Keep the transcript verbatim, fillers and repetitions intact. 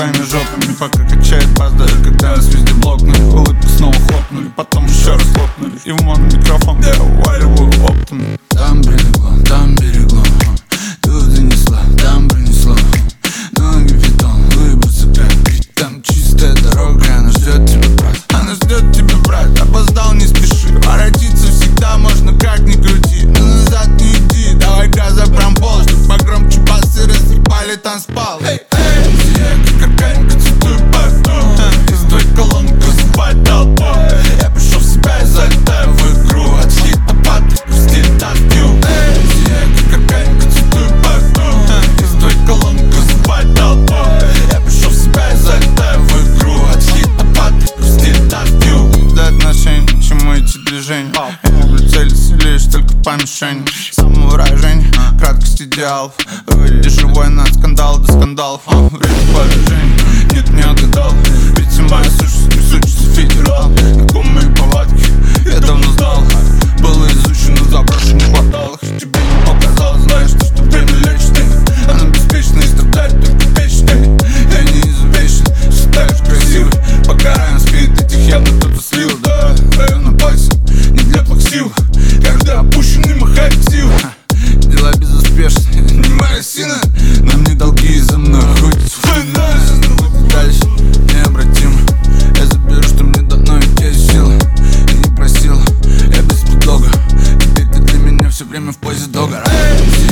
своими жопами, пока качает бас, даже когда нас везде блокнули. Улыбки снова хлопнули, потом еще раз хлопнули. И в микрофон я уваливаю оптом. Там прилегло, там берегло, тут занесло, там пронесло. Ноги в бетон, выбраться как пить. Там чистая дорога, она ждет тебя, брат. Она ждет тебя, брат, опоздал, не спеши. Воротиться всегда можно, как ни крути. Но назад не иди, давай газа прям пол, чтоб погромче басы разъебали танцпол. Эй, эй, я как органика цветую порту. Из той колонки вызывает толпу. Я пришел в себя и залетаю в игру. От хита патрик в стиле танцпью. Эй, я как органика цветую порту. Из той колонки вызывает толпу. Я пришел в себя и залетаю в игру. От хита патрик в стиле танцпью. До отношений, к чему эти движения? Я люблю целиться лишь только по мишени. Самовыражение, краткость идеалов. Выйди живой на скандал до скандалов. Время поражений, нет, не отгадал. Ведь моя сущность не сущность федерал. Как у моей повадки, я давно знал. Было изучено в заброшенных кварталах. Тебе не показалось, знаешь, что, что время лечит. Она беспечна и страдает только вечной. Я неизвечен, считаешь красивой. Пока рано спит, этих явно кто-то слил. Да, я на пальце, не для плаксивых. Когда опущенный махает силы. Дела безуспешны, не моя сина. Нам не долги за мной охотятся. Дальше необратимо. Я заберу, что мне дано, ведь я сила. Я не просил, я без предлога. Теперь ты для меня все время в позе дога.